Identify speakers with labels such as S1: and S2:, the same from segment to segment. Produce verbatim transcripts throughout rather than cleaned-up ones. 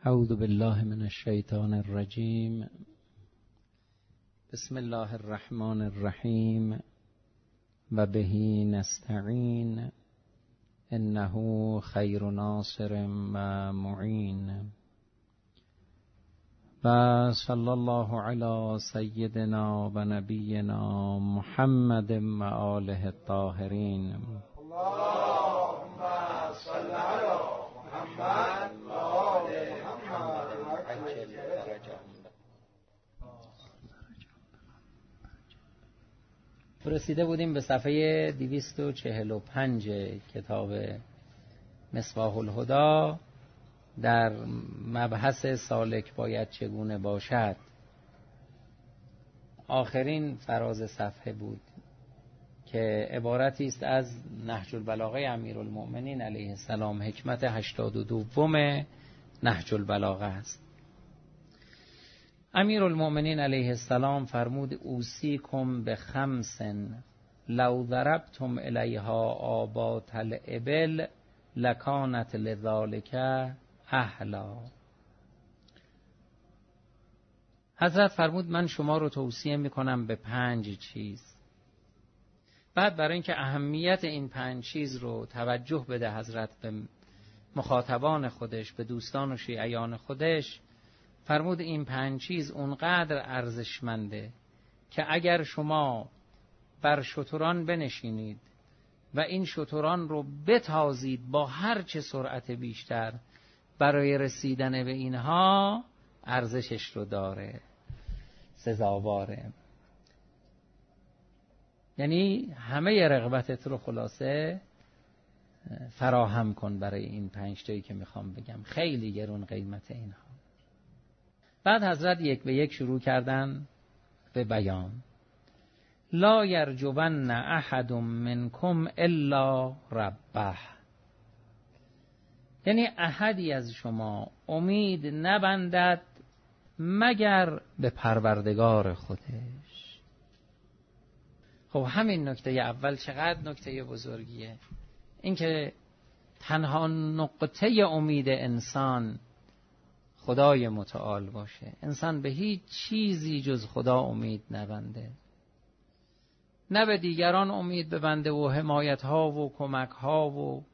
S1: اعوذ بالله من الشیطان الرجیم. بسم الله الرحمن الرحیم و به نستعین انه خیر ناصر و معین. و صلی الله علی سیدنا و نبینا محمد و آله الطاهرین.
S2: اللهم صل علی محمد و آل محمد عجل فرجهم.
S1: رسیده بودیم به صفحه دویست و چهل و پنج کتاب مصباح الهدی در مبحث سالک باید چگونه باشد. آخرین فراز صفحه بود که عبارتی است از نهج البلاغه امیرالمؤمنین علیه السلام، حکمت هشتاد و دوم نهج البلاغه است. امیرالمؤمنین علیه السلام فرمود اوصیکم به خمس لو ضربتم الیها آبات الابل لکانت لذالک اهلا. حضرت فرمود من شما رو توصیه میکنم به پنج چیز. بعد برای اینکه اهمیت این پنج چیز رو توجه بده حضرت به مخاطبان خودش، به دوستان و شیعیان خودش، فرمود این پنج چیز اونقدر ارزشمنده که اگر شما بر شتران بنشینید و این شتران رو بتازید با هر چه سرعت بیشتر، برای رسیدن به اینها ارزشش رو داره، سزاواره. یعنی همه رغبتت رو خلاصه فراهم کن برای این پنج تایی که میخوام بگم، خیلی گرون قیمت اینها. بعد حضرت یک به یک شروع کردن به بیان. لا یرجون احد منکم الا ربه. یعنی احدی از شما امید نبندد مگر به پروردگار خودش. خب همین نکته اول چقدر نکته بزرگیه، این که تنها نقطه امید انسان خدای متعال باشه. انسان به هیچ چیزی جز خدا امید نبنده، نه به دیگران امید ببنده و حمایت ها و کمک ها و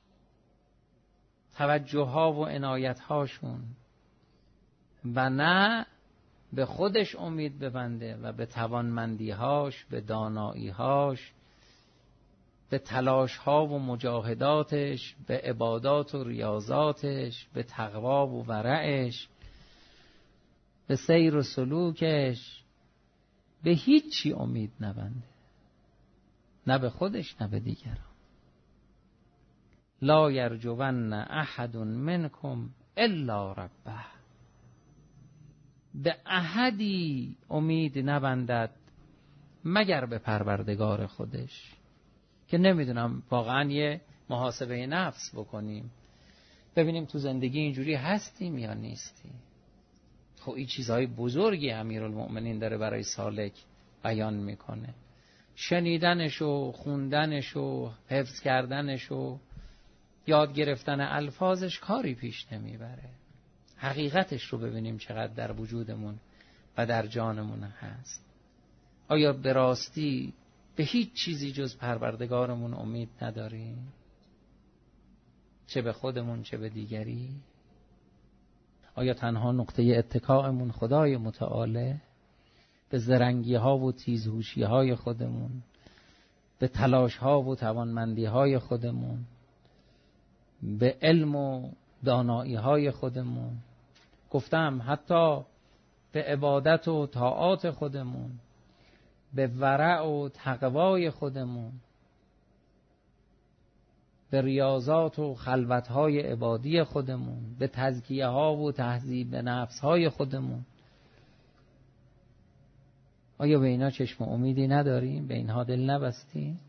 S1: توجه ها و عنایت هاشون، و نه به خودش امید ببنده و به توانمندی هاش، به دانایی هاش، به تلاش ها و مجاهداتش، به عبادات و ریاضاتش، به تقوا و ورعش، به سیر و سلوکش. به هیچی امید نبنده، نه به خودش نه به دیگران. لا یرجون احد منکم الا ربه. به احدی امید نبندد مگر به پروردگار خودش. که نمیدونم واقعا یه محاسبه نفس بکنیم ببینیم تو زندگی اینجوری هستیم یا نیستیم. خب این چیزهای بزرگی امیرالمؤمنین داره برای سالک بیان میکنه. شنیدنش و خوندنش و حفظ کردنش و یاد گرفتن الفاظش کاری پیش نمیبره. حقیقتش رو ببینیم چقدر در وجودمون و در جانمون هست. آیا به راستی به هیچ چیزی جز پروردگارمون امید نداریم؟ چه به خودمون چه به دیگری؟ آیا تنها نقطه اتکائمون خدای متعاله؟ به زرنگی ها و تیزهوشی های خودمون، به تلاش ها و توانمندی های خودمون، به علم و دانایی های خودمون، گفتم حتی به عبادت و طاعات خودمون، به ورع و تقوای خودمون، به ریاضات و خلوتهای عبادی خودمون، به تزکیه ها و تهذیب نفس های خودمون. آیا به اینا چشم امیدی نداریم؟ به اینها دل نبستیم؟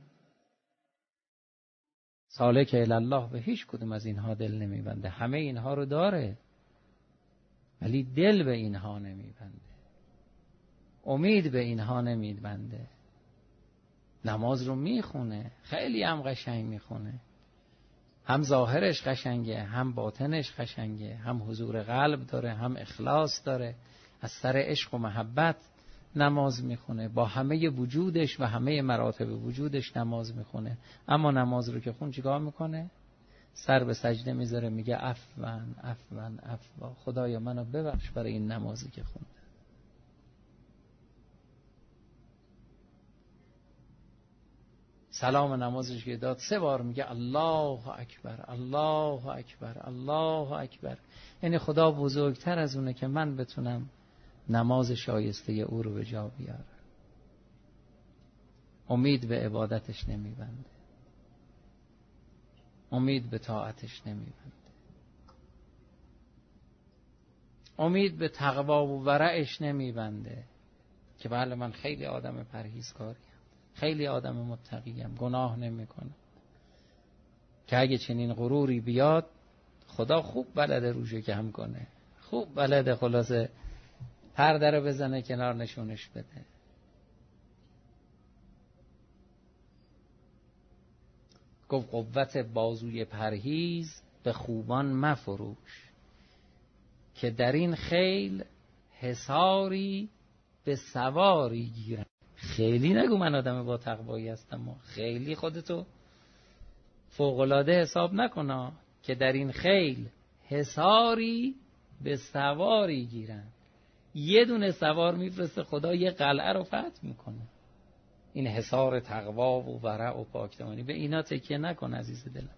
S1: سالک الله به هیچ کدوم از اینها دل نمیبنده. همه اینها رو داره ولی دل به اینها نمیبنده، امید به اینها نمیبنده. نماز رو میخونه، خیلی هم قشنگ میخونه، هم ظاهرش قشنگه، هم باطنش قشنگه، هم حضور قلب داره، هم اخلاص داره، از سر عشق و محبت نماز میخونه، با همه وجودش و همه مراتب وجودش نماز میخونه. اما نماز رو که خون چیکار میکنه؟ سر به سجده میذاره، میگه عفوان عفوان عفوا، خدایا منو ببخش برای این نمازی که خوندم. سلام نمازش که داد سه بار میگه الله اکبر الله اکبر الله اکبر. یعنی خدا بزرگتر از اونه که من بتونم نماز شایسته او رو به جا بیارم. امید به عبادتش نمیبنده، امید به طاعتش نمیبنده، امید به تقوا و ورعش نمیبنده که بله من خیلی آدم پرهیزکاریم، خیلی آدم متقیم، گناه نمیکنم، که اگه چنین غروری بیاد خدا خوب بلده روشو کم کنه، خوب بلده خلاصه پرده رو بزنه کنار، نشونش بده. گفت قوت بازوی پرهیز به خوبان مفروش، که در این خیل حصاری به سواری گیرن. خیلی نگو من آدم با تقوایی هستم، خیلی خودتو فوق‌العاده حساب نکنا، که در این خیل حصاری به سواری گیرن. یه دونه سوار میفرسته خدا، یه قلعه رو فتح میکنه. این حصار تقوا و ورع و پاکدامنی، به اینا تکیه نکن عزیز دلم.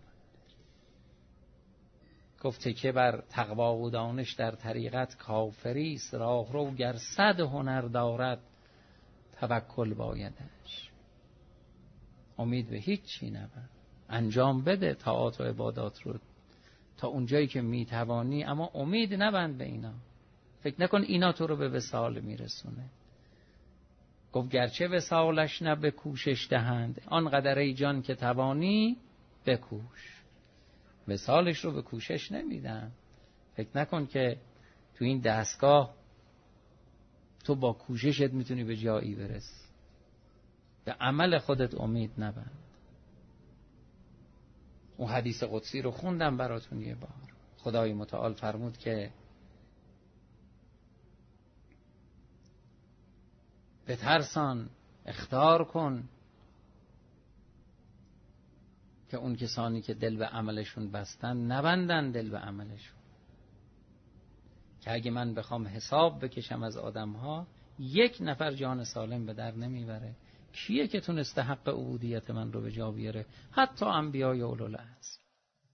S1: گفت تکیه بر تقوا و دانش در طریقت کافری است، راه رو گر صد هنر دارد توکل بایدش. امید به هیچ چی نبر، انجام بده طاعات و عبادات رو تا اونجایی که میتوانی، اما امید نبند به اینا. فکر نکن اینا تو رو به وصال میرسونه. گفت گرچه وصالش نه به کوشش دهند، آنقدر ای جان که توانی بکوش. وصالش رو به کوشش نمیدن. فکر نکن که تو این دستگاه تو با کوششت میتونی به جایی برسی. به عمل خودت امید نبند. اون حدیث قدسی رو خوندم براتون یه بار. خدای متعال فرمود که بترسان، اخطار کن که اون کسانی که دل به عملشون بستن نبندن دل به عملشون. که اگه من بخوام حساب بکشم از آدمها، یک نفر جان سالم به در نمیبره. کیه که تونسته حق عبودیت من رو به جا بیاره؟ حتی انبیای اولوالعزم.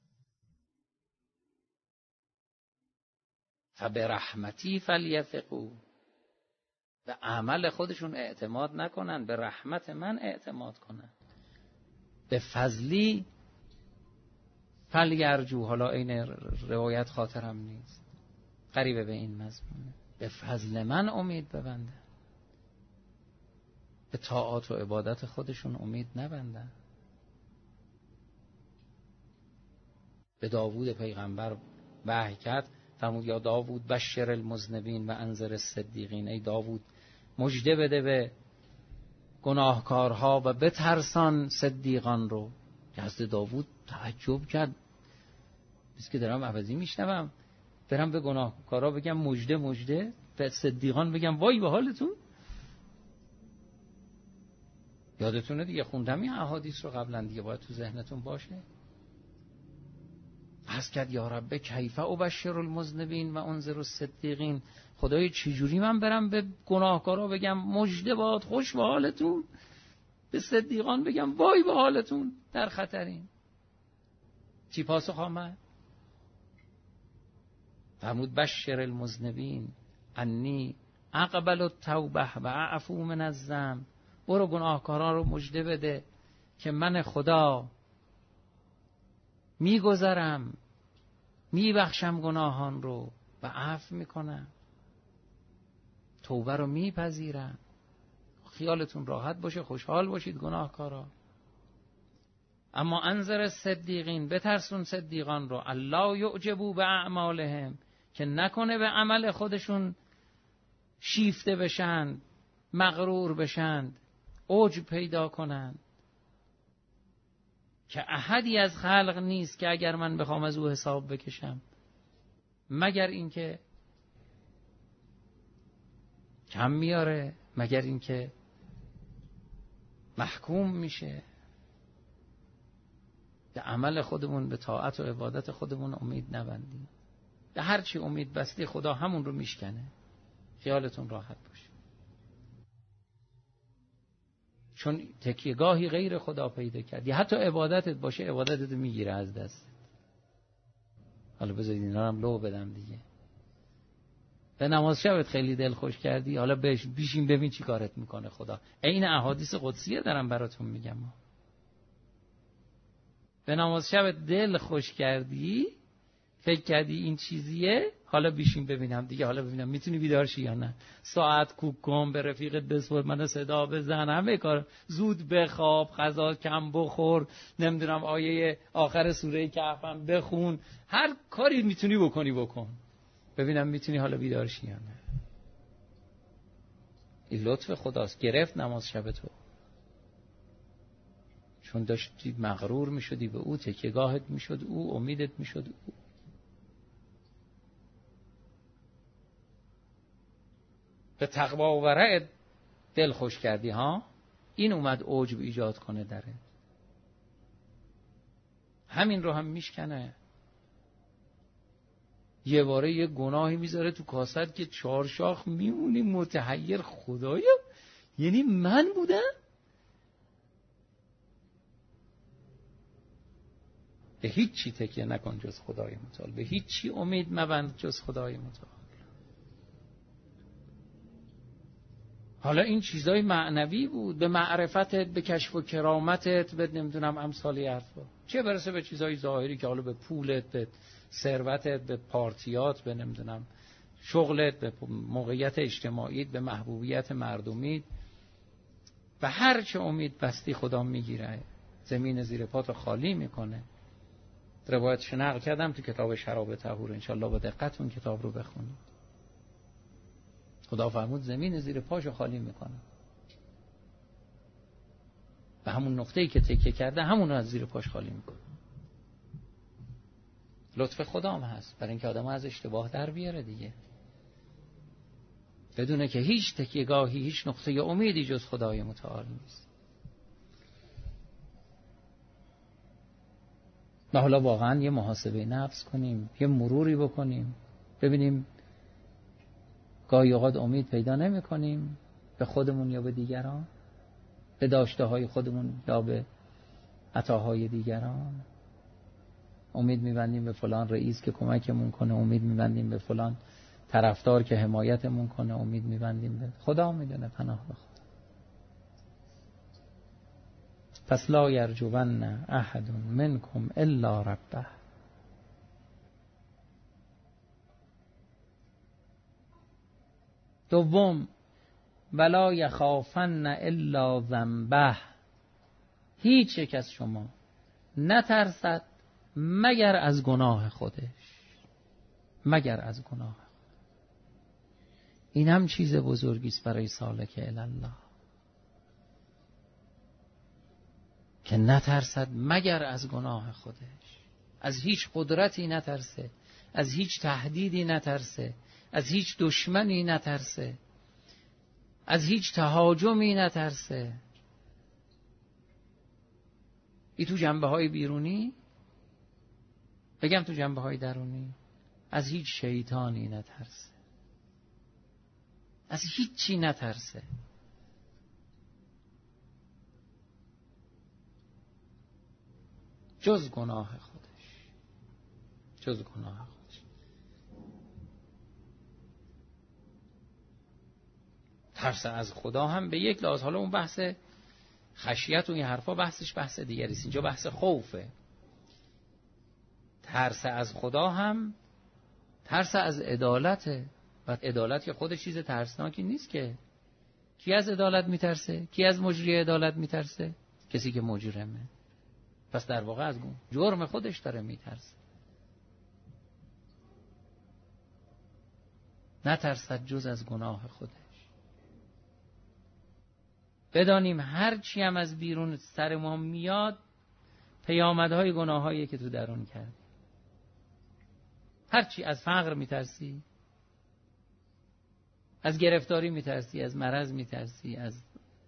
S1: فبرحمتی فلیثقوا، به عمل خودشون اعتماد نکنن، به رحمت من اعتماد کنن. به فضلی فلیرجو، حالا این روایت خاطرم نیست، قریبه به این مضمونه. به فضل من امید ببندن، به طاعات و عبادت خودشون امید نبندن. به داوود پیغمبر وحی کرد، فرمود یا داوود بشر المذنبین و انذر الصدیقین. ای داوود مژده بده به گناهکارها و بترسان صدیقان رو. حضرت داوود تعجب کرد، بس که دارم عوضی میشنوم، برم به گناهکارها بگم مژده مژده، به صدیقان بگم وای به حالتون. یادتونه دیگه خوندم این احادیث رو قبلا، دیگه باید تو ذهنتون باشه. عرض کرد یا رب کیف ابشر المذنبین و انذر الصدیقین. خدای چجوری من برم به گناهکارا بگم مژده باد، خوش به حالتون، به صدیقان بگم وای به حالتون، در خطرین. چی پاسخ آمد؟ فرمود بشر المذنبین انی اقبل التوبه و اعفو من الذنب. برو گناهکاران رو مژده بده که من خدا میگذرم، میبخشم گناهان رو و عفو میکنم، توبه رو میپذیرم. خیالتون راحت باشه، خوشحال باشید گناهکارا. اما انذر صدیقین، بترسون صدیقان رو، الله یعجبوا به اعمالهم، که نکنه به عمل خودشون شیفته بشن، مغرور بشن، عجب پیدا کنن. که احدی از خلق نیست که اگر من بخوام از او حساب بکشم مگر اینکه کم میاره، مگر اینکه محکوم میشه. به عمل خودمون، به طاعت و عبادت خودمون امید نبندیم. به هر چی امید بستی خدا همون رو میشکنه. خیالتون راحت باشه. چون تکیهگاهی غیر خدا پیدا کردی، حتی عبادتت باشه عبادتت میگیره از دست. حالا بذارید اینا هم لو بدم دیگه. به نماز شبت خیلی دل خوش کردی، حالا بیشین ببین چی کارت میکنه خدا. این احادیث قدسیه دارم براتون میگم. به نماز شبت دل خوش کردی، فکر کردی این چیزیه، حالا بیشین ببینم دیگه، حالا ببینم میتونی بیدار شی یا نه. ساعت کوک کن، به رفیقت بسپر، منو صدا بزن، همه کار. زود بخواب، غذا کم بخور، نمیدونم آیه آخر سوره کهف هم بخون، هر کاری میتونی بکنی بکن، ببینم میتونی حالا بیدار شی یا نه. این لطف خداست. گرفت نماز شب تو، چون داشتی مغرور میشدی به او، تکیهگاهت میشد او، امیدت میشد او. به تقوا و ورع دل خوش کردی ها، این اومد عجب ایجاد کنه داره. همین رو هم میشکنه. یه باره یه گناهی میذاره تو کاست که چهار شاخ میمونی متحیر، خدایا یعنی من بودم؟ به هیچ چی تکیه نکن جز خدای متعال، به هیچ چی امید مبند جز خدای متعال. حالا این چیزای معنوی بود، به معرفتت، به کشف و کرامتت، به نمیدونم امثالی حرفا. چه برسه به چیزای ظاهری که حالا به پولت، به ثروتت، به پارتیات، به نمیدونم شغلت، به موقعیت اجتماعیت، به محبوبیت مردمیت. به هر چه امید بستی خدا میگیره، زمین زیر پات خالی میکنه. روایتش نقل کردم تو کتاب شراب طهور، انشالله با دقت اون کتاب رو بخونید. خدا فرمود زمین زیر پاشو خالی میکنه. به همون نقطه‌ای که تکیه کرده همون رو از زیر پاش خالی میکنه. لطف خدا هم هست برای اینکه آدم از اشتباه در بیاره دیگه، بدونه که هیچ تکیهگاهی، هیچ نقطه امیدی جز خدای متعال نیست. و حالا واقعا یه محاسبه نفس کنیم، یه مروری بکنیم، ببینیم گاهی اوقات امید پیدا نمی کنیم به خودمون یا به دیگران، به داشته های خودمون یا به عطاهای دیگران. امید میبندیم به فلان رئیس که کمکمون کنه، امید میبندیم به فلان طرفدار که حمایتمون کنه، امید میبندیم به خدا. میدونه پناه به خدا. پس لا یرجون احد منکم الا ربه. دوم، ولا یخافن الا ذنبه. هیچ یک از شما نترسد مگر از گناه خودش، مگر از گناه. این هم چیز بزرگی است برای سالک الله، که نترسد مگر از گناه خودش. از هیچ قدرتی نترسه، از هیچ تهدیدی نترسه، از هیچ دشمنی نترسه، از هیچ تهاجمی نترسه. این تو جنبه های بیرونی، بگم تو جنبه های درونی، از هیچ شیطانی نترسه، از هیچ چی نترسه. جز گناه خودش، جز گناه خودش. ترس از خدا هم به یک لحاظ، حالا اون بحث خشیت و این حرفا بحثش بحث دیگری است، اینجا بحث خوفه. ترس از خدا هم ترس از عدالته، و عدالت که خودش چیز ترسناکی نیست که. کی از عدالت میترسه؟ کی از مجری عدالت میترسه؟ کسی که مجرمه. پس در واقع از جرم خودش داره میترسه. نترسد جز از گناه خودش. بدانیم هر چی هم از بیرون سر ما میاد، پیامدهای گناهایی که تو درون کردی. هرچی، از فقر میترسی، از گرفتاری میترسی، از مرض میترسی، از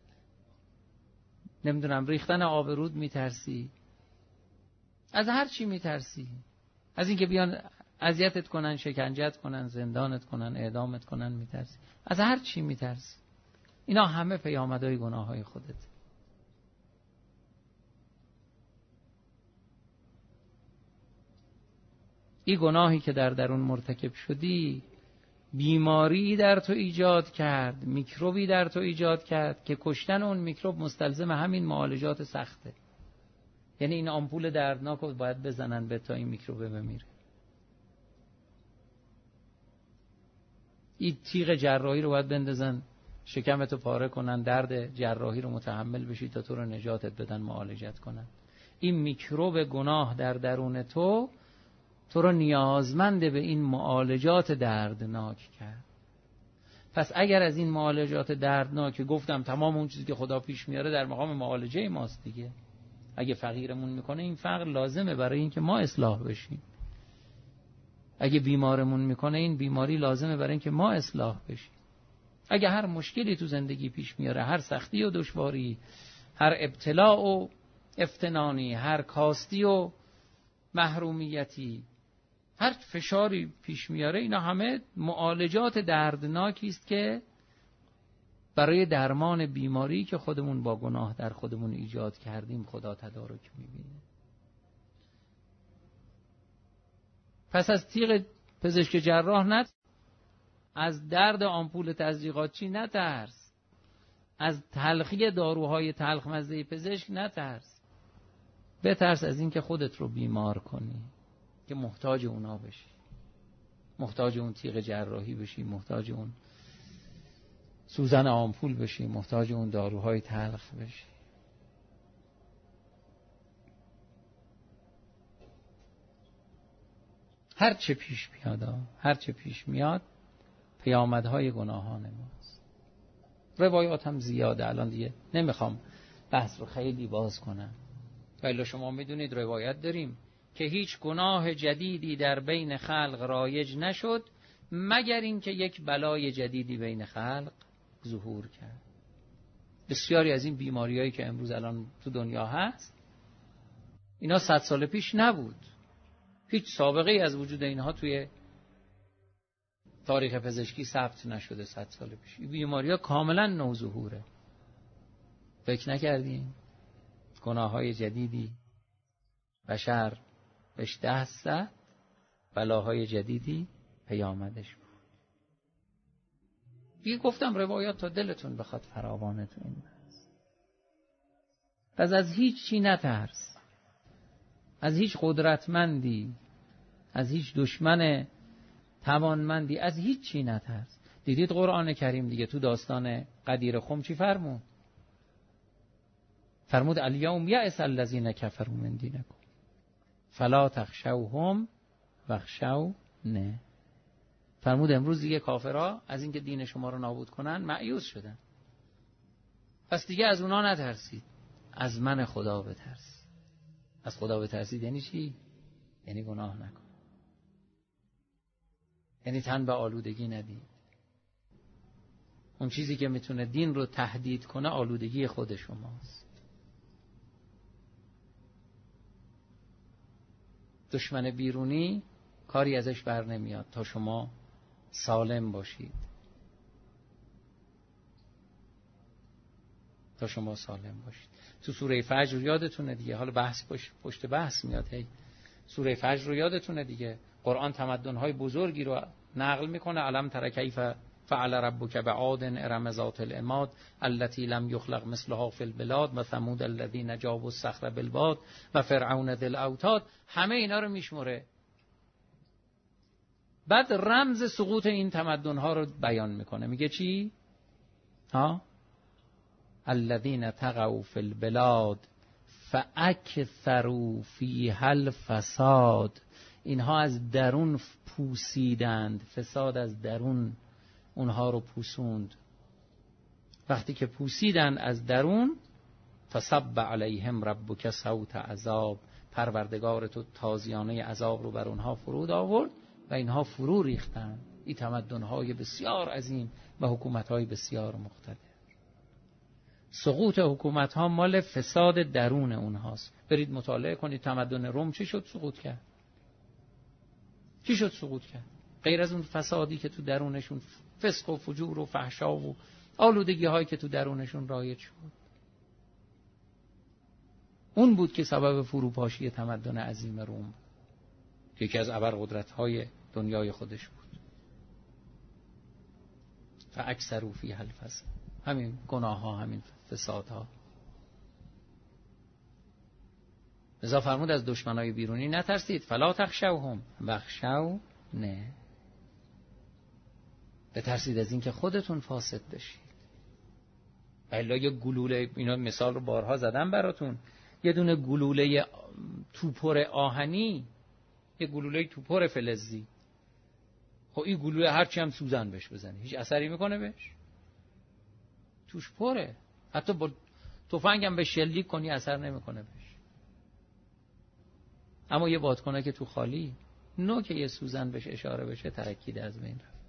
S1: نمیدونم ریختن آبرود میترسی، از هر چی میترسی، از اینکه بیان اذیتت کنن، شکنجت کنن، زندانت کنن، اعدامت کنن میترسی، از هر چی میترسی. اینا همه پیامدهای گناههای خودت. این گناهی که در درون مرتکب شدی بیماری در تو ایجاد کرد، میکروبی در تو ایجاد کرد که کشتن اون میکروب مستلزم همین معالجات سخته. یعنی این آمپول دردناک رو باید بزنن به تا این میکروب بمیره. این تیغ جراحی رو باید بندازن شکمتو پاره کنن، درد جراحی رو متحمل بشی تا تو رو نجاتت بدن، معالجت کنن. این میکروب گناه در درون تو تو رو نیازمند به این معالجات دردناک کرد. پس اگر از این معالجات دردناک، گفتم تمام اون چیزی که خدا پیش میاره در مقام معالجه ماست دیگه. اگه فقیرمون میکنه این فقر لازمه برای اینکه ما اصلاح بشیم. اگه بیمارمون میکنه این بیماری لازمه برای اینکه ما اصلاح بشیم. اگه هر مشکلی تو زندگی پیش میاره، هر سختی و دشواری، هر ابتلاء و افتنانی، هر کاستی و محرومیتی، هر فشاری پیش میاره، اینا همه معالجات دردناکی است که برای درمان بیماری که خودمون با گناه در خودمون ایجاد کردیم خدا تدارک میبینه. پس از تیغ پزشک جراح نترس، از درد آمپول تزریقاتچی نترس، از تلخی داروهای تلخ مزه پزشک نترس. بترس از این که خودت رو بیمار کنی، که محتاج اونا بشی، محتاج اون تیغ جراحی بشی، محتاج اون سوزن آمپول بشی، محتاج اون داروهای تلخ بشی. هر چه پیش میاد، هر چه پیش میاد پیامدهای گناهان ماست. روایات هم زیاده، الان دیگه نمیخوام بحث رو خیلی باز کنم. ولی شما میدونید روایت داریم که هیچ گناه جدیدی در بین خلق رایج نشد مگر اینکه یک بلای جدیدی بین خلق ظهور کرد. بسیاری از این بیماریایی که امروز الان تو دنیا هست اینا صد سال پیش نبود. هیچ سابقه ای از وجود اینها توی تاریخ پزشکی ثبت نشده صد سال پیش. این بیماری‌ها کاملا نوظهوره. فکر نکردین گناه‌های جدیدی بشر بهش دست زد، بلاهای جدیدی پیامدش بود. دیگه گفتم روایات تا دلتون بخواد فراوانتون این هست. پس از هیچ چی نترس، از هیچ قدرتمندی، از هیچ دشمن توانمندی، از هیچ چی نترس. دیدید قرآن کریم دیگه تو داستان قدیر خم چی فرمود؟ فرمود الیوم یأس الذین کفروا من دینکم فلا تخشوهم واخشونی. فرمود امروز دیگه کافرها از اینکه دین شما رو نابود کنن مایوس شدن. پس دیگه از اونا نترسید، از من خدا بترس. از خدا بترسید یعنی چی؟ یعنی گناه نکن، یعنی تن به آلودگی ندید. اون چیزی که میتونه دین رو تهدید کنه آلودگی خود شماست. دشمن بیرونی کاری ازش بر نمیاد تا شما سالم باشید، تا شما سالم باشید. تو سوره فجر یادتونه دیگه، حالا بحث پشت, پشت بحث میاد. هی سوره فجر رو یادتونه دیگه، قرآن تمدن‌های بزرگی رو نقل میکنه. علم تر کیف فعل ربک بعاد ارم ذات العماد التي لم یخلق مثلها فی البلاد و ثمود الذین جابوا الصخر بالواد و فرعون ذی الاوتاد. همه اینا رو میشمره. بعد رمز سقوط این تمدن‌ها رو بیان میکنه. میگه چی؟ ها؟ الذین طغوا فی البلاد فاکثروا فیها الفساد. اینها از درون پوسیدند، فساد از درون اونها رو پوسوند. وقتی که پوسیدن از درون، فصب علیهم ربک صوت عذاب، پروردگار تو تازیانه عذاب رو بر اونها فرود آورد و اینها فرو ریختند. این تمدن‌های بسیار عظیم و حکومت‌های بسیار مقتدر. سقوط حکومت‌ها مال فساد درون اونهاست. برید مطالعه کنید تمدن روم چی شد سقوط کرد؟ چی شد سقوط کرد؟ غیر از اون فسادی که تو درونشون، فسق و فجور و فحشا و آلودگی‌هایی که تو درونشون رایج شد، اون بود که سبب فروپاشی تمدن عظیم روم بود، که یکی از ابرقدرت‌های دنیای خودش بود. و اکثر فی الفساد، همین گناه ها، همین فساد ها. لذا فرمود از دشمنای بیرونی نترسید، فلا تخشوهم واخشوا، نه بترسید از این که خودتون فاسد بشید. الا یه گلوله، اینا مثال رو بارها زدم براتون، یه دونه گلوله توپر آهنی، یه گلوله توپر فلزی، خب این گلوله هرچی هم سوزن بهش بزنی هیچ اثری میکنه بهش؟ توش پره، حتی با تفنگ هم به شلیک کنی اثر نمیکنه بهش. اما یه بادکنه که تو خالی، نوک یه سوزن بهش اشاره بشه ترکیده از بین رفت.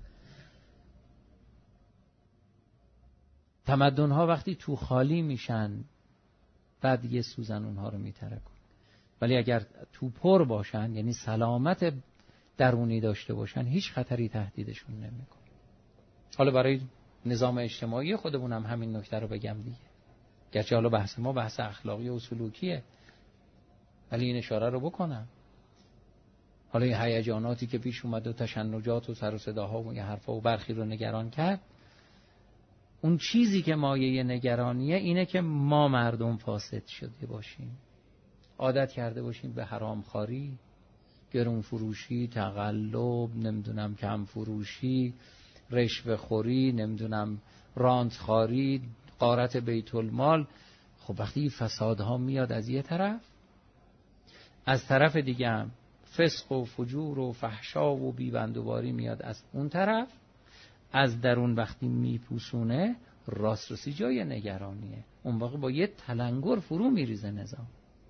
S1: تمدن ها وقتی تو خالی میشن بعد یه سوزن اونها رو میترکن، ولی اگر تو پر باشن، یعنی سلامت درونی داشته باشن، هیچ خطری تهدیدشون نمیکنه. حالا برای نظام اجتماعی خودمون هم همین نکته رو بگم دیگه، گرچه حالا بحث ما بحث اخلاقی و سلوکیه، ولی این اشاره رو بکنم. حالا این هیجاناتی که پیش اومد و تشنجات و سر و صداها و این حرفا و برخی رو نگران کرد، اون چیزی که مایه نگرانیه اینه که ما مردم فاسد شده باشیم، عادت کرده باشیم به حرام خواری، گرون فروشی، تقلب، نمیدونم کم فروشی، رشوه خوری، نمیدونم رانت خواری، غارت بیت المال. خب وقتی فسادها میاد از یه طرف، از طرف دیگه هم فسق و فجور و فحشا و بیبندوباری میاد از اون طرف، از درون وقتی میپوسونه راسترسی جای نگرانیه. اون واقع با یه تلنگر فرو میریزه نظام.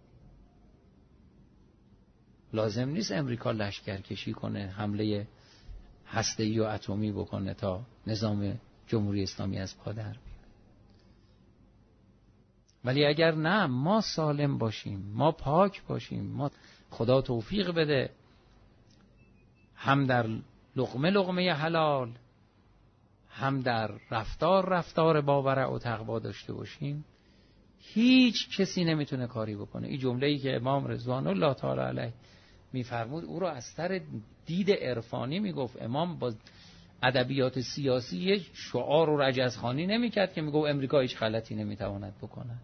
S1: لازم نیست امریکا لشکر کشی کنه، حمله هسته‌ای و اتمی بکنه تا نظام جمهوری اسلامی از پا در بیاد. ولی اگر نه، ما سالم باشیم، ما پاک باشیم، ما خدا توفیق بده هم در لقمه لقمه حلال، هم در رفتار رفتار با ورع و تقوا داشته باشیم، هیچ کسی نمیتونه کاری بکنه. این جمله‌ای که امام رضوان الله تعالی علیه میفرمود، او رو از سر دید عرفانی میگفت. امام با ادبیات سیاسی یک شعار و رجزخوانی نمیکرد که میگفت امریکا هیچ غلطی نمیتواند بکنه.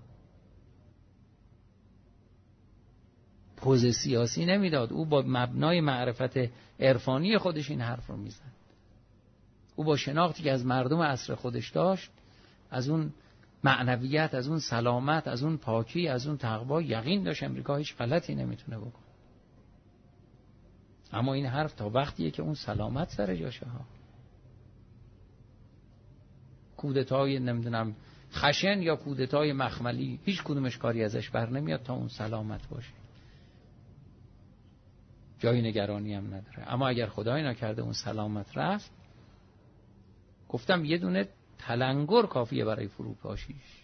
S1: پوز سیاسی نمیداد، او با مبنای معرفت عرفانی خودش این حرف رو میزد. او با شناختی که از مردم عصر خودش داشت، از اون معنویت، از اون سلامت، از اون پاکی، از اون تقوا، یقین داشت امریکا هیچ غلطی نمیتونه بکنه. اما این حرف تا وقتیه که اون سلامت سر جاشه ها. کودتای نمیدونم خشن یا کودتای مخملی، هیچ کدومش کاری ازش بر نمیاد تا اون سلامت باشه. جای نگرانی هم نداره. اما اگر خدای نکرده اون سلامت رفت، گفتم یه دونه تلنگر کافیه برای فروپاشیش.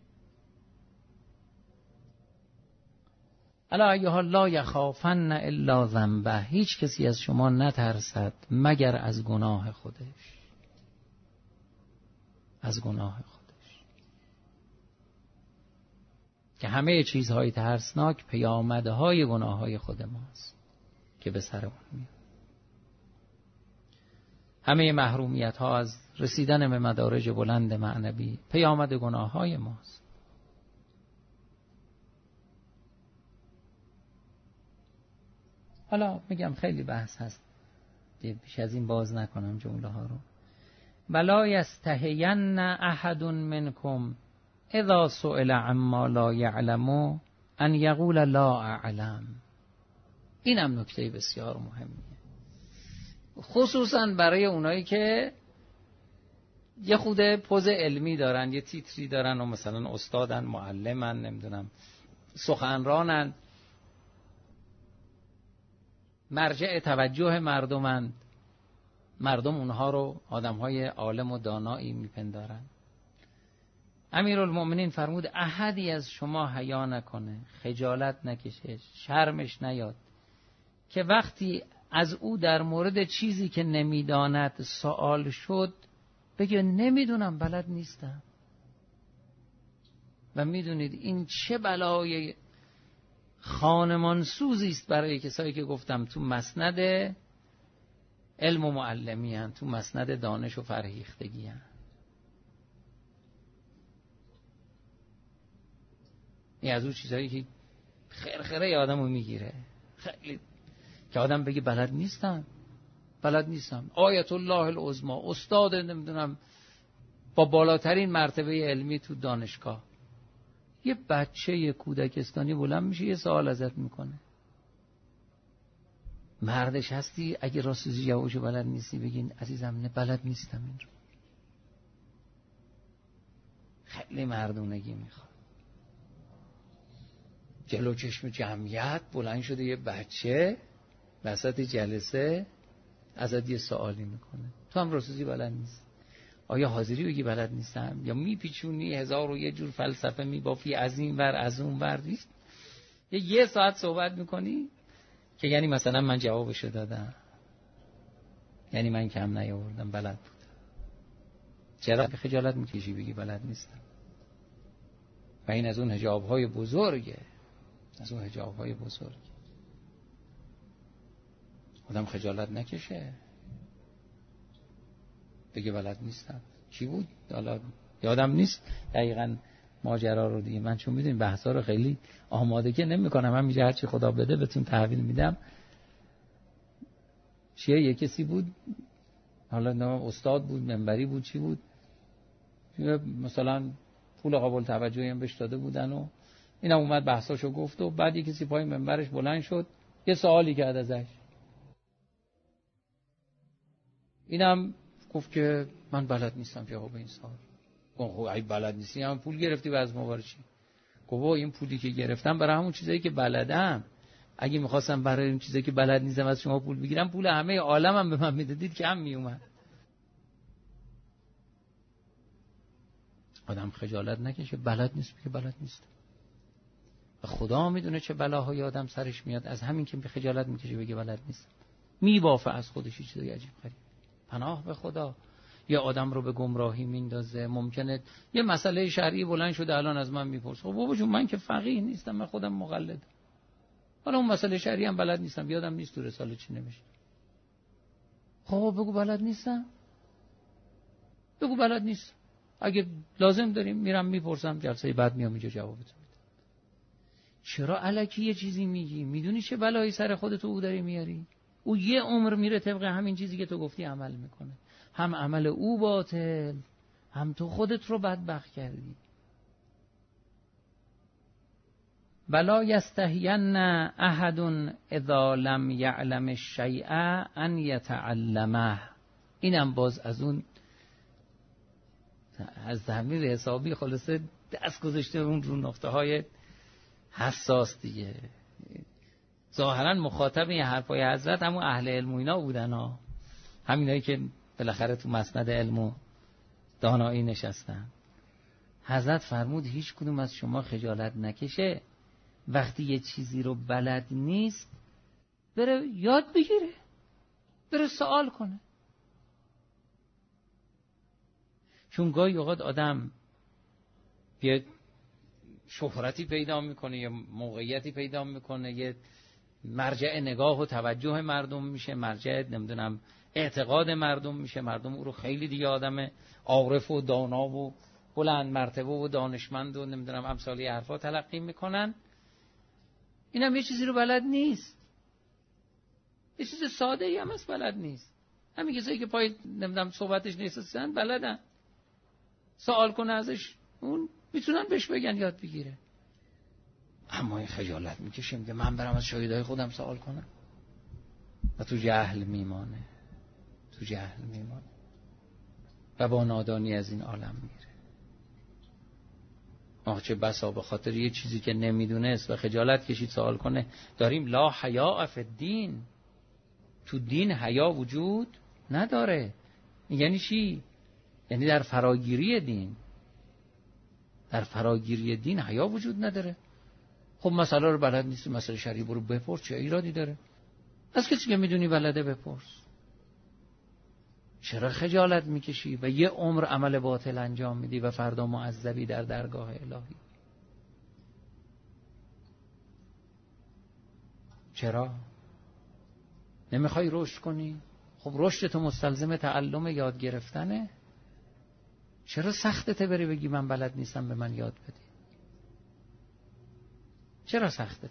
S1: الا ایها لا یخافن الا ذنبه، هیچ کسی از شما نترسد مگر از گناه خودش، از گناه خودش، که همه چیزهای ترسناک پیامدهای گناههای خود ماست که به سر اون میاد. همه محرومیت ها از رسیدن به مدارج بلند معنوی پیامد گناه های ماست. حالا میگم خیلی بحث هست، بیش از این باز نکنم جمله ها رو. ولا یستحین احد منکم اذا سئل عما لا یعلم ان یقول لا اعلم. اینم نکته بسیار مهمیه، خصوصا برای اونایی که یه خود پوز علمی دارن، یه تیتری دارن و مثلا استادن، معلمن، نمیدونم سخنرانن. مرجع توجه مردمند، مردم اونها رو آدمهای عالم و دانایی میپندارن. امیرالمؤمنین فرمود احدی از شما حیا نکنه، خجالت نکشه، شرمش نیاد که وقتی از او در مورد چیزی که نمیداند سوال شد بگه نمیدونم، بلد نیستم. و میدونید این چه بلای خانمان سوزی است برای کسایی که گفتم تو مسند علم و معلمی هن، تو مسند دانش و فرهیختگی هن. این از اون چیزهایی که خرخره آدم رو میگیره، خیلی که آدم بگه بلد نیستم، بلد نیستم. آیت الله العظما، استاد نمیدونم با بالاترین مرتبه علمی تو دانشگاه، یه بچه یه کودکستانی بلند میشه یه سوال ازت میکنه، مردش هستی اگه راستوزی جوابشو بلد نیستی بگین عزیزم نه بلد نیستم. این رو خیلی مردونگی میخواد. جلو چشم جمعیت بلند شده یه بچه وسط جلسه ازت یه سوالی میکنه، تو هم راستوزی بلد نیست، آیا حاضری بگی بلد نیستم یا میپیچونی هزار و یه جور فلسفه میبافی از این ور از اون ور نیست؟ یه یه ساعت صحبت میکنی که یعنی مثلا من جوابشو دادم، یعنی من کم نیاوردم، بلد بودم. چرا خجالت میکشی بگی بلد نیستم؟ و این از اون حجاب‌های بزرگه، از اون حجاب‌های بزرگ. آدم خجالت نکشه بگه بلد نیستم. چی بود؟ حالا یادم نیست دقیقاً ماجرا رو دیگه، من چون میدونیم بحثا رو خیلی آمادگی نمی‌کنم، من میگه هرچی خدا بده بهتون تحویل میدم. چیه یه کسی بود، حالا نه استاد بود منبری بود چی بود، مثلا پول قابل توجهی هم بهش داده بودن و اینم اومد بحثاشو گفت و بعد یه کسی پای منبرش بلند شد یه سوالی کرد ازش، اینم گفت که من بلد نیستم جواب این سوال. گفت ای بلد نیستی هم پول گرفتی و از مبارچی؟ گفت این پولی که گرفتم برای همون چیزایی که بلدم، اگه میخواستم برای این چیزایی که بلد نیستم از شما پول بگیرم پول همه عالمم به من میدادید که هم میومد. آدم خجالت نکشه، بلد نیست بگه بلد نیست. و خدا میدونه چه بلاهای آدم سرش میاد از همین که به خجالت میکشه بگه بلد نیست، میبافه از خودش چیزای عجیب غریب. پناه به خدا. یا آدم رو به گمراهی میندازه. ممکنه یه مسئله شرعی بلند شده الان از من میپرسه، خب بابا جون من که فقیه نیستم، من خودم مقلدم، حالا اون مسئله شرعی هم بلد نیستم، یادم نیست تو رساله چی نوشته. خب بگو بلد نیستم، بگو بلد نیست، اگه لازم داریم میرم میپرسم، جلسه بعد میام اینجا جوابتون میدم. چرا الکی یه چیزی میگی؟ میدونی چه بلایی سر خودت او داری میاری؟ او یه عمر میره طبق همین چیزی که تو گفتی عمل میکنه، هم عمل او باطل هم تو خودت رو بدبخت کردی. بلا یستحین احد اذا لم یعلم الشیء ان یتعلمه. اینم باز از اون از تعمیر حسابی خلاصه دست گذاشته اون رو نقطه های حساس دیگه. ظاهرا مخاطب این حرفای حضرت همون اهل علم و اینا بودن ها، همینایی که بالاخره تو مسند علم و دانایی نشستن. حضرت فرمود هیچ کدوم از شما خجالت نکشه وقتی یه چیزی رو بلد نیست بره یاد بگیره، بره سوال کنه. چون گاهی اوقات آدم یه شهرتی پیدا میکنه، یه موقعیتی پیدا میکنه، یه مرجع نگاه و توجه مردم میشه، مرجع نمیدونم اعتقاد مردم میشه، مردم او رو خیلی دیگه آدم عارف و دانا و بلند مرتبه و دانشمند و نمیدونم امثالی حرفا تلقی میکنن. اینم یه چیزی رو بلد نیست، یه چیز ساده ای هم از بلد نیست. همین کسایی که پای نمیدونم صحبتش نشستن بلدن، سوال کنه ازش اون میتونن بهش بگن یاد بگیره. اما این خجالت میکشه میگه من برم از شاگردای خودم سوال کنم و تو جهل میمانه، تو جهل میمانه و با نادانی از این عالم میره. آخه چه بسا به خاطر یه چیزی که نمیدونست و خجالت کشید سوال کنه. داریم لا حیاء فی الدین، تو دین حیا وجود نداره. یعنی چی؟ یعنی در فراگیری دین، در فراگیری دین حیا وجود نداره. خب مسئله رو بلد نیستی، مسئله شرعی برو بپرس، چه ایرادی داره؟ از کسی که میدونی بلده بپرس. چرا خجالت میکشی و یه عمر عمل باطل انجام میدی و فردا معذبی در درگاه الهی؟ چرا؟ نمیخوای رشد کنی؟ خب رشد تو مستلزم تعلم یاد گرفتنه. چرا سختته بری بگی من بلد نیستم به من یاد بدی؟ چرا سختته؟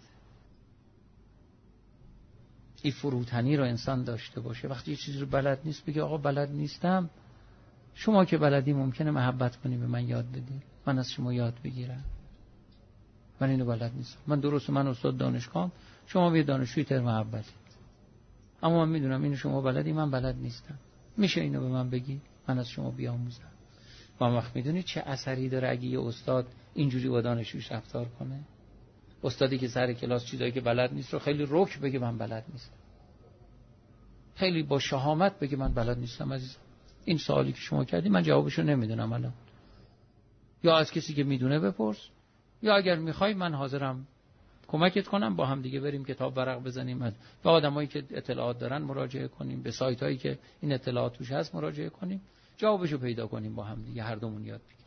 S1: این فروتنی رو انسان داشته باشه. وقتی یه چیزی رو بلد نیست بگی آقا بلد نیستم. شما که بلدی ممکنه محبت کنی به من یاد بدی، من از شما یاد بگیرم. من اینو بلد نیستم. من درست من استاد دانشگاهم، شما یه دانشجوی ترم اولی، اما من میدونم اینو شما بلدی من بلد نیستم. میشه اینو به من بگی من از شما بیاموزم. و وقت میدونی چه اثری داره اگه یه استاد اینجوری با دانشجوش رفتار کنه؟ استادی که سر کلاس چیزایی که بلد نیست رو خیلی رک بگه من بلد نیستم، خیلی با شهامت بگه من بلد نیستم. عزیزم این سوالی که شما کردی من جوابشو نمیدونم الان، یا از کسی که میدونه بپرس، یا اگر میخوای من حاضرم کمکت کنم، با هم دیگه بریم کتاب ورق بزنیم، به آدمایی که اطلاعات دارن مراجعه کنیم، به سایت هایی که این اطلاعات توش هست مراجعه کنیم، جوابشو پیدا کنیم، با هم دیگه هر دومون یاد بگیریم.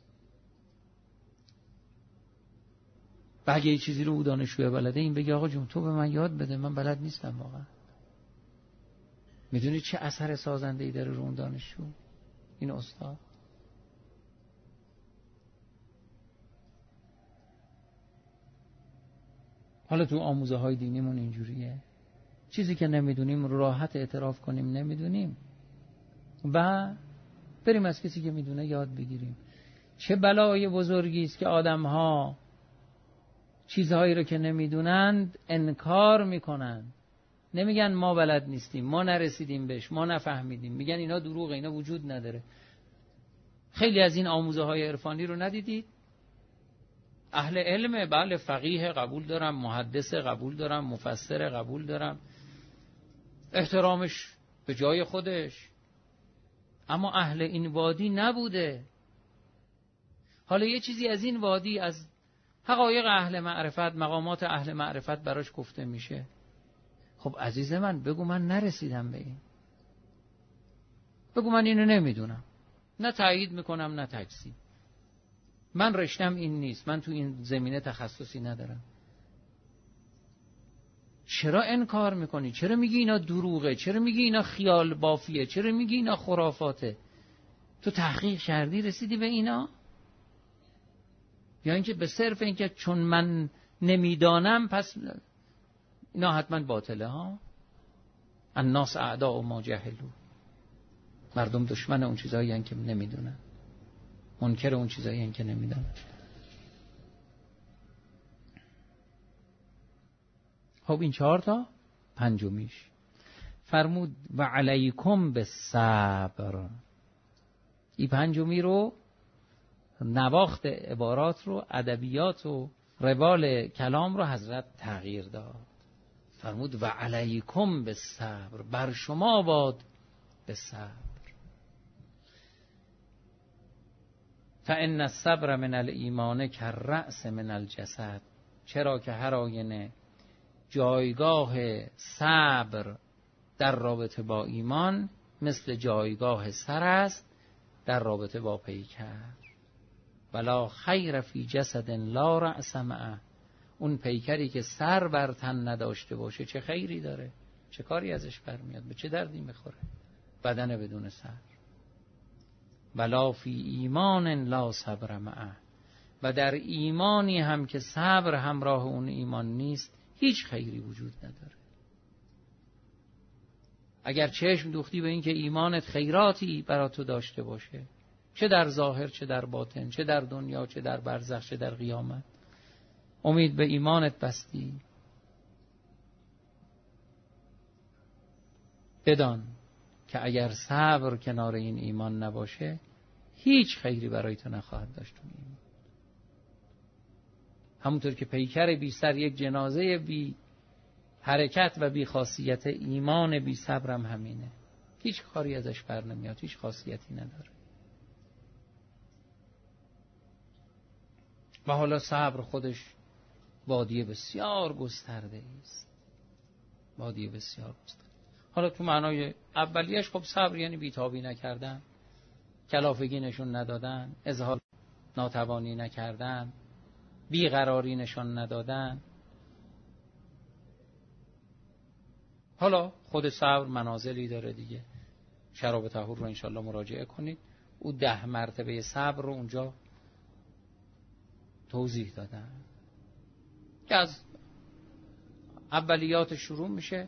S1: اگه یه چیزی رو او دانشجو بلده این بگه آقا جون تو به من یاد بده من بلد نیستم واقعا. میدونی چه اثر سازنده‌ای داره رو اون دانشجو این استاد؟ حالا تو آموزه های دینیمون اینجوریه، چیزی که نمیدونیم رو راحت اعتراف کنیم نمیدونیم و بریم از کسی که میدونه یاد بگیریم. چه بلای بزرگی است که آدم ها چیزهایی رو که نمیدونند انکار میکنن، نمیگن ما بلد نیستیم، ما نرسیدیم بهش، ما نفهمیدیم، میگن اینا دروغه، اینا وجود نداره. خیلی از این آموزه های عرفانی رو ندیدید؟ اهل علمه، بله، فقیه قبول دارم، محدث قبول دارم، مفسر قبول دارم، احترامش به جای خودش، اما اهل این وادی نبوده. حالا یه چیزی از این وادی، از حقایق اهل معرفت، مقامات اهل معرفت براش گفته میشه. خب عزیز من بگو من نرسیدم به این، بگو من اینو نمیدونم، نه تایید میکنم نه تکذیب، من رشتم این نیست، من تو این زمینه تخصصی ندارم. چرا انکار میکنی؟ چرا میگی اینا دروغه؟ چرا میگی اینا خیال بافیه؟ چرا میگی اینا خرافاته؟ تو تحقیق کردی رسیدی به اینا؟ یا اینکه به صرف اینکه چون من نمیدانم پس اینا حتما باطله ها؟ الناس اعداء ما جهلوا، مردم دشمن اون چیزایی هستند که نمیدونن، منکر اون چیزایی هستند که نمیدونن. خب این چهار تا. پنجمیش فرمود و علیکم بالصبر. این پنجمی رو نواخت عبارات رو، ادبیات و روال کلام رو حضرت تغییر داد. فرمود و علیکم بالصبر، بر شما باد به صبر. فان الصبر من الایمان کالرأس من الجسد، چرا که هر آینه جایگاه صبر در رابطه با ایمان مثل جایگاه سر است در رابطه با پیکر. ولا خیر فی جسد لا رأس معه، اون پیکری که سر بر تن نداشته باشه چه خیری داره؟ چه کاری ازش برمیاد؟ به چه دردی میخوره؟ بدن بدون سر. ولا فی ایمان لا صبر معه، و در ایمانی هم که صبر همراه اون ایمان نیست هیچ خیری وجود نداره. اگر چشم دوختی به این که ایمانت خیراتی برای تو داشته باشه، چه در ظاهر چه در باطن، چه در دنیا چه در برزخ چه در قیامت، امید به ایمانت بستی، بدان که اگر صبر کنار این ایمان نباشه هیچ خیری برای تو نخواهد داشت. ایمان همونطور که پیکر بی سر، یک جنازه بی حرکت و بیخاصیت ایمان بی صبرم همینه، هیچ کاری ازش بر نمیاد، هیچ خاصیتی نداره. و حالا صبر خودش وادی بسیار گسترده است، وادی بسیار گسترده. حالا تو معنای اولیش خب صبر یعنی بیتابی نکردن، کلافگی نشون ندادن، اظهار ناتوانی نکردن، بیقراری نشان ندادن. حالا خود صبر منازلی داره دیگه، شراب طهور رو انشالله مراجعه کنید، او ده مرتبه صبر رو اونجا توضیح دادن که از اولیات شروع میشه.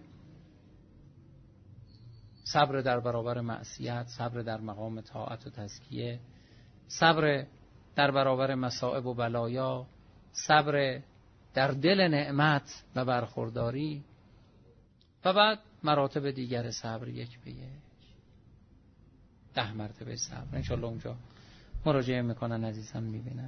S1: صبر در برابر معصیت، صبر در مقام طاعت و تزکیه، صبر در برابر مصائب و بلایا، صبر در دل نعمت و برخورداری، و بعد مراتب دیگر صبر یک به یک، ده مرتبه صبر. انشالله اونجا مراجعه میکنن عزیزان، میبینن.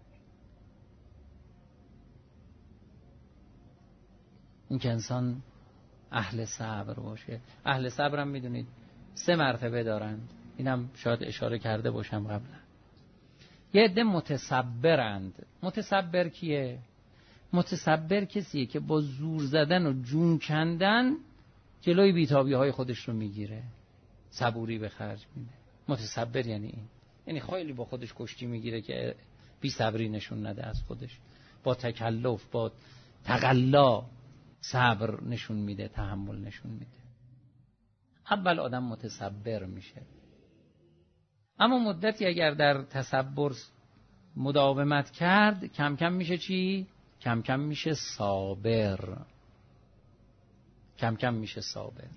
S1: این که انسان اهل صبر باشه. اهل صبر هم میدونید سه مرتبه دارند، اینم شاید اشاره کرده باشم قبلا. یه عده متصبرند. متصبر کیه؟ متصبر کسیه که با زور زدن و جون کندن جلوی بیتابی های خودش رو میگیره، صبوری به خرج میده. متصبر یعنی این، یعنی خیلی با خودش کشتی میگیره که بی صبری نشون نده از خودش، با تکلف، با تقلا صبر نشون میده، تحمل نشون میده. اول آدم متصبر میشه، اما مدتی اگر در تصبر مداومت کرد کم کم میشه چی؟ کم کم میشه صابر. کم کم میشه صابر.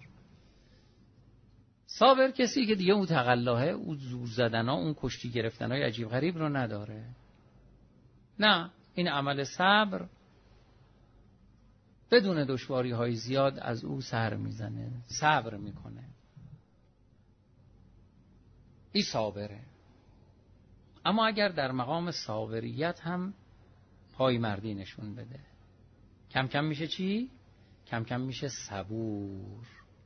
S1: صابر کسی که دیگه اون تقلاه، اون زور زدن ها، اون کشتی گرفتن های عجیب غریب رو نداره. نه، این عمل صبر بدون دشواری های زیاد از او سر میزنه، صبر میکنه. این صابره. اما اگر در مقام صابریت هم پای مردی نشون بده، کم کم میشه چی؟ کم کم میشه صبور.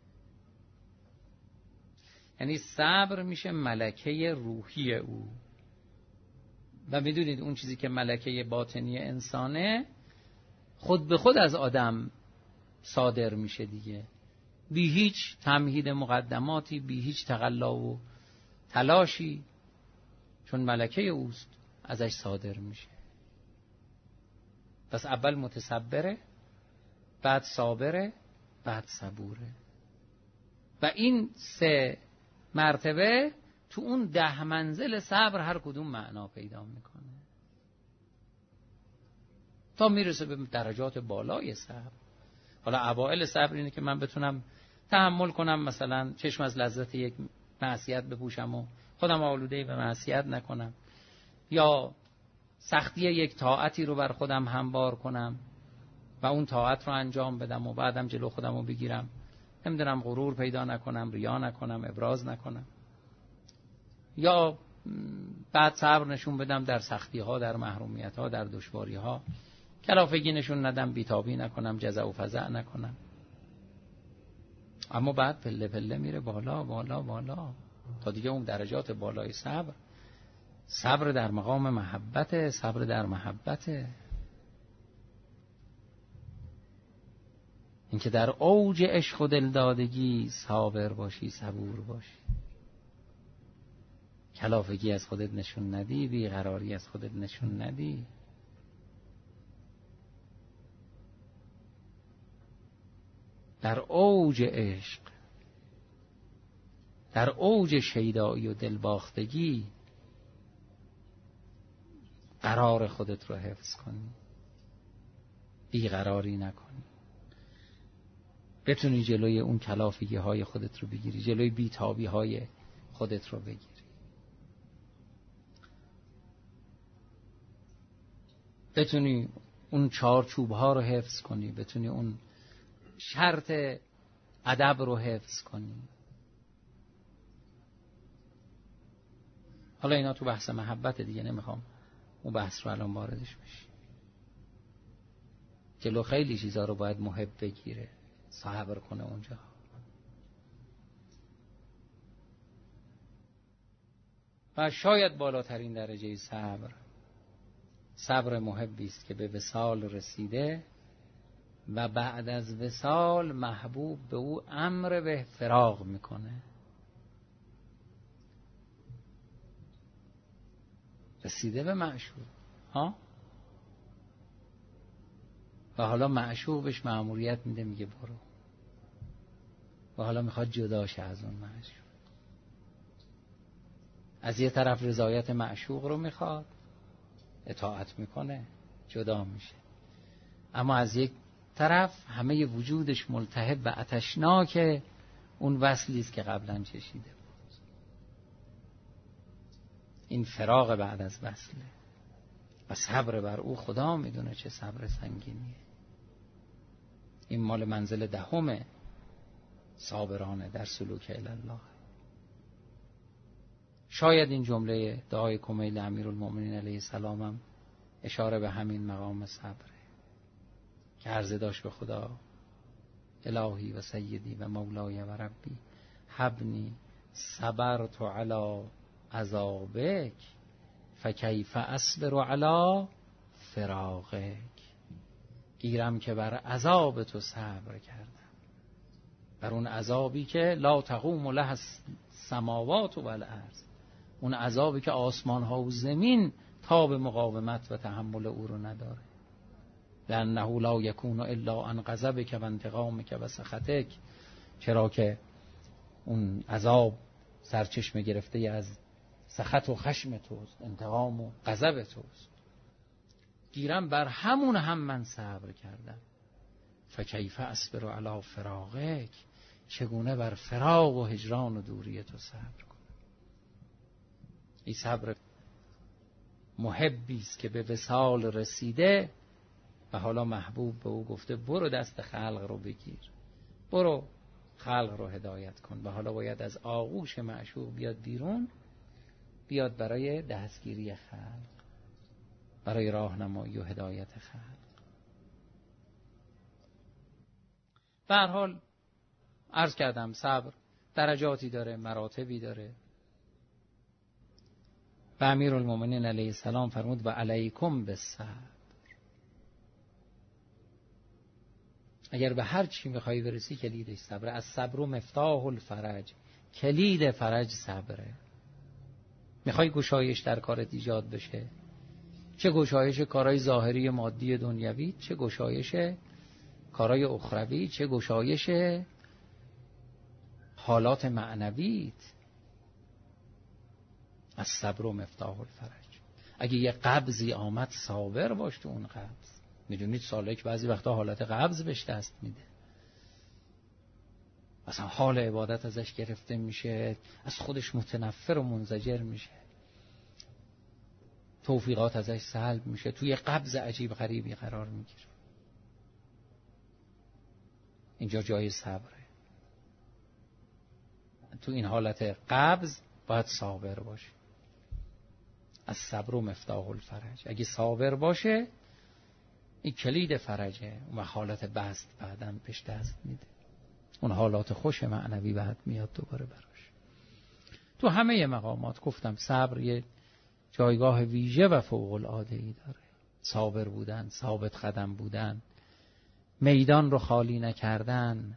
S1: یعنی صبر میشه ملکه روحی او. و میدونید اون چیزی که ملکه باطنی انسانه خود به خود از آدم صادر میشه دیگه، بی هیچ تمهید مقدماتی، بی هیچ تقلا و تلاشی، چون ملکه اوست ازش صادر میشه. پس اول متصبره، بعد صابره، بعد صبوره. و این سه مرتبه تو اون ده منزل صبر هر کدوم معنا پیدا میکنه تا میرسه به درجات بالای صبر. حالا اوائل صبر اینه که من بتونم تحمل کنم، مثلا چشم از لذت یک معصیت بپوشم و خودم آلوده به معصیت نکنم، یا سختی یک طاعتی رو بر خودم هموار کنم و اون طاعت رو انجام بدم و بعدم جلو خودم رو بگیرم، نمیدونم غرور پیدا نکنم، ریا نکنم، ابراز نکنم، یا بعد صبر نشون بدم در سختی ها، در محرومیت ها، در دشواری ها، کلافگی نشون ندم، بیتابی نکنم، جزع و فزع نکنم. اما بعد پله پله میره بالا بالا بالا تا دیگه اون درجات بالای صبر. صبر در مقام محبت، صبر در محبت، این که در اوج عشق و دلدادگی صابر باشی، صبور باشی، کلافگی از خودت نشون ندی، بیقراری از خودت نشون ندی. در اوج عشق، در اوج شیدایی و دلباختگی قرار خودت رو حفظ کنی، بیقراری نکنی، بتونی جلوی اون کلافگی های خودت رو بگیری، جلوی بیتابی های خودت رو بگیری. بتونی اون چارچوب ها رو حفظ کنی، بتونی اون شرط ادب رو حفظ کنی. حالا اینا تو بحث محبت دیگه، نمیخوام اون بحث رو الان واردش بشی. جلو خیلی چیزا رو باید محب بگیره، صبر کنه اونجا. و شاید بالاترین درجه صبر صبر محبی است که به وصال رسیده و بعد از وصال محبوب به او امر به فراق میکنه. رسیده به معشوق ها، و حالا معشوق بهش مأموریت میده، میگه برو، و حالا میخواد جداشه از اون معشوق. از یه طرف رضایت معشوق رو میخواد، اطاعت میکنه، جدا میشه. اما از یک طرف همه وجودش ملتهب و آتشناک اون وصلی است که قبلا چشیده بود. این فراق بعد از وصله و صبر بر او خدا میدونه چه صبر سنگینیه. این مال منزل دهم صابرانه در سلوک الله. شاید این جمله دعای کمیل امیرالمؤمنین علیه السلام هم اشاره به همین مقام صبره که عرضه داشت به خدا: الهی و سیدی و مولای و ربی حبنی صبرت علی عذابک فکیف اصبر علی فراقک. گیرم که بر عذاب تو صبر کردم، بر اون عذابی که لا تقوم له السماوات و الارض، اون عذابی که آسمان ها و زمین تاب مقاومت و تحمل او رو نداره. لأنه لا یکون الا عن غضبک و انتقامک و سخطک، چرا که اون عذاب سرچشمه گرفته از سخط و خشم توست، انتقام و غضب توست. گیرم بر همون هم من صبر کردم. فکیف اصبر علی فراقک، چگونه بر فراق و هجران و دوری تو صبر کنم. این صبر محبی است که به وصال رسیده و حالا محبوب به او گفته برو دست خلق رو بگیر، برو خلق رو هدایت کن. و حالا باید از آغوش معشوق بیاد بیرون، بیاد برای دستگیری خلق، برای راهنمایی و هدایت خلق. به هر حال عرض کردم صبر درجاتی داره، مراتبی داره. و امیرالمؤمنین علیه السلام فرمود و علیکم بالصبر. اگر به هر چی میخوایی برسی کلیدش صبر. از صبر و مفتاح الفرج، کلید فرج صبره. میخوای گشایش در کارت ایجاد بشه، چه گشایش کارهای ظاهری مادی دنیوی، چه گشایش کارهای اخروی، چه گشایش حالات معنویت، از صبر و مفتاح الفرج. اگه یه قبضی آمد صابر باش تو اون قبض. میدونید سالک بعضی وقتا حالت قبض بهش دست میده، مثلا حال عبادت ازش گرفته میشه، از خودش متنفر و منزجر میشه، توفیقات ازش سلب میشه، توی قبض عجیب غریبی قرار میگیره. اینجا جای صبره. تو این حالت قبض باید صابر باشه. از صبر و مفتاح الفرج. اگه صابر باشه این کلید فرجه و حالت بست بعداً پیش دست میده، اون حالات خوش معنوی بعد میاد دوباره براش. تو همه مقامات گفتم صبر یه جایگاه ویژه و فوق العاده‌ای داره. صابر بودن، ثابت قدم بودن، میدان رو خالی نکردن،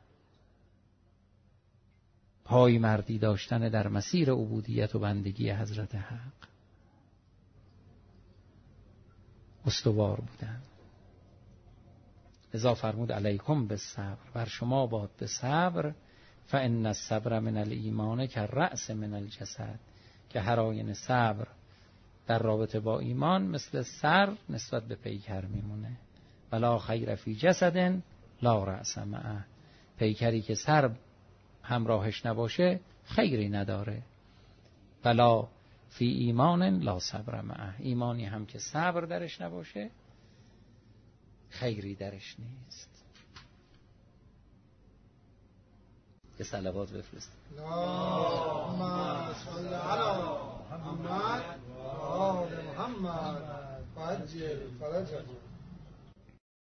S1: پای مردی داشتن در مسیر عبودیت و بندگی حضرت حق، استوار بودن. لذا فرمود علیکم بالصبر، بر شما باد به صبر. فان الصبر من الایمان کالرأس من الجسد، که هر آینه صبر در رابطه با ایمان مثل سر نسبت به پیکر میمونه. ولا خیر فی جسد لا رأس معه، پیکری که سر همراهش نباشه خیری نداره. ولا فی ایمان لا صبر معه، ایمانی هم که صبر درش نباشه خیری درش نیست. یه صلوات بفرستید.
S2: اللهم صل علی محمد و آل محمد و عجل فرجهم.